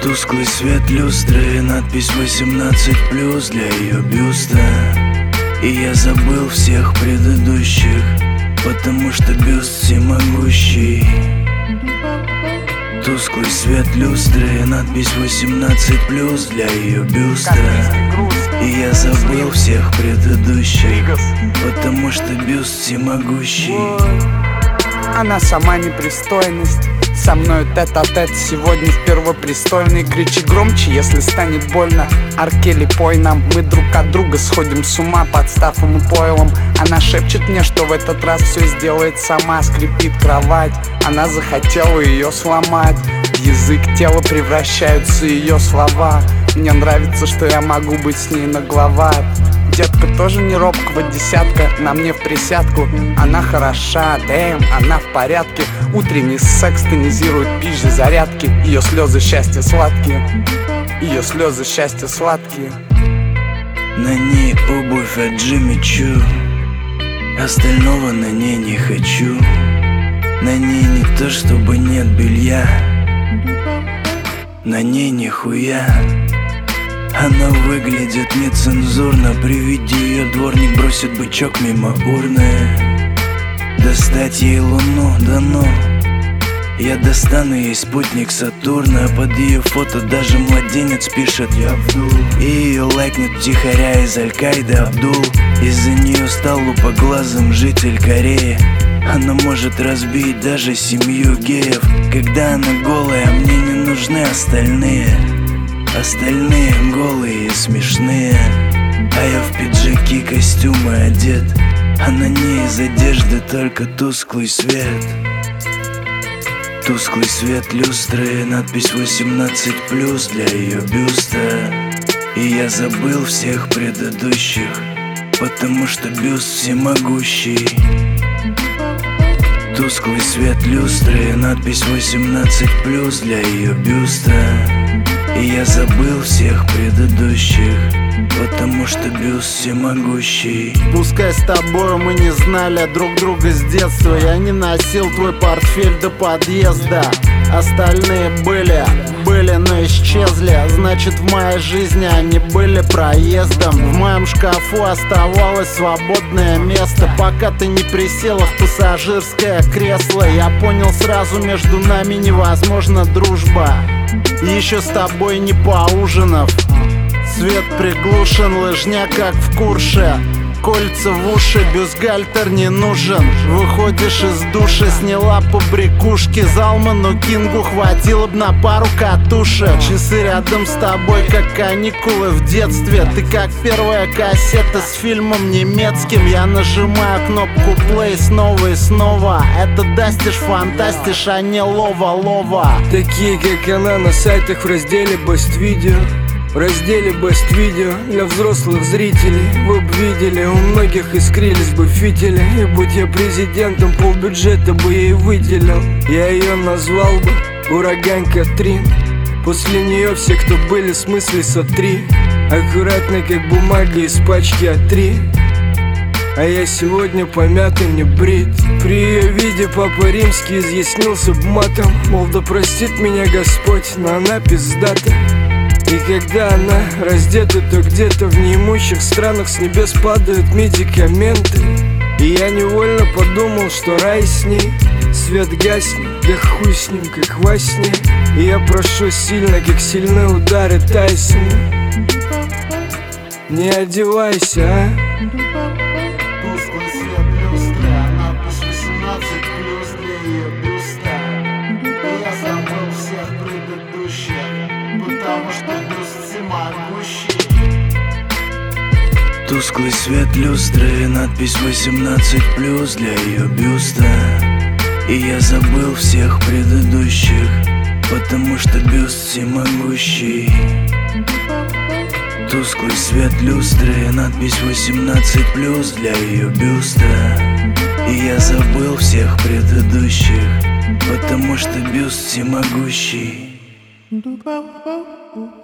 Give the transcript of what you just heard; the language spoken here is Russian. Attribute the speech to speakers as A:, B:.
A: Тусклый свет люстры, надпись 18+ для ее бюста. И я забыл всех предыдущих, потому что бюст всемогущий. Тусклый свет люстры, надпись 18+ для ее бюста. И я забыл всех предыдущих, потому что бюст всемогущий.
B: Она сама непристойность, со мною тет-а-тет сегодня в первопрестольной. Кричи громче, если станет больно. Аркели, пой нам, мы друг от друга сходим с ума под стафом и пойлом. Она шепчет мне, что в этот раз все сделает сама. Скрипит кровать, она захотела ее сломать. В язык тела превращаются ее слова. Мне нравится, что я могу быть с ней нагловат. Детка тоже не робкого десятка, на мне в присядку. Она хороша, дэм, она в порядке. Утренний секс тонизирует пищи зарядки. Ее слезы счастья сладкие, ее слезы счастья сладкие.
A: На ней обувь от Джимми Чу, остального на ней не хочу. На ней не то чтобы нет белья, на ней нихуя. Она выглядит нецензурно, при виде ее дворник бросит бычок мимо урны. Достать ей луну, да ну. Я достану ей спутник Сатурна. Под ее фото даже младенец пишет «Я Абдул». И ее лайкнет втихаря из Аль-Каиды Абдул. Из-за нее стал лупоглазым житель Кореи. Она может разбить даже семью геев. Когда она голая, мне не нужны остальные. Остальные голые и смешные. А я в пиджаки, костюмы одет, а на ней из одежды только тусклый свет. Тусклый свет люстры, надпись 18+ для ее бюста. И я забыл всех предыдущих, потому что бюст всемогущий. Тусклый свет люстры, надпись 18+ для ее бюста. И я забыл всех предыдущих, потому что бюст всемогущий.
C: Пускай с тобой мы не знали друг друга с детства. Я не носил твой портфель до подъезда. Остальные были, но исчезли. Значит, в моей жизни они были проездом. В моем шкафу оставалось свободное место, пока ты не присела в пассажирское кресло. Я понял сразу, между нами невозможна дружба. Еще с тобой не поужинав. Свет приглушен, лыжня как в Курше. Кольца в уши, бюстгальтер не нужен. Выходишь из душа, сняла побрякушки. Залману Кингу хватило б на пару катушек. Часы рядом с тобой, как каникулы в детстве. Ты как первая кассета с фильмом немецким. Я нажимаю кнопку play снова и снова. Это дастишь, фантастиш, а не лова-лова.
D: Такие как она на сайтах в разделе Best Video. В разделе Best Video для взрослых зрителей. Вы б видели, у многих искрились бы фитили. И будь я президентом, полбюджета бы ей выделил. Я ее назвал бы Ураган Катрин. После нее все, кто были, в смысле сотри. Аккуратно, как бумага из пачки А3. А я сегодня помятый, не брит. При ее виде Папа Римский изъяснился б матом. Мол, да простит меня Господь, но она пиздата. И когда она раздета, то где-то в неимущих странах с небес падают медикаменты. И я невольно подумал, что рай с ней. Свет гаснет, да хуй с ним, как во сне. И я прошу сильно, как сильны удары Тайсона. Не одевайся, а?
C: Тусклый свет люстры, надпись 18+ для ее бюста. И я забыл всех предыдущих, потому что бюст всемогущий.
A: Тусклый свет люстры, надпись 18+ для ее бюста. И я забыл всех предыдущих, потому что бюст всемогущий. Тусклый свет люстры, надпись 18+ для ее бюста. И я забыл всех предыдущих, потому что бюст всемогущий.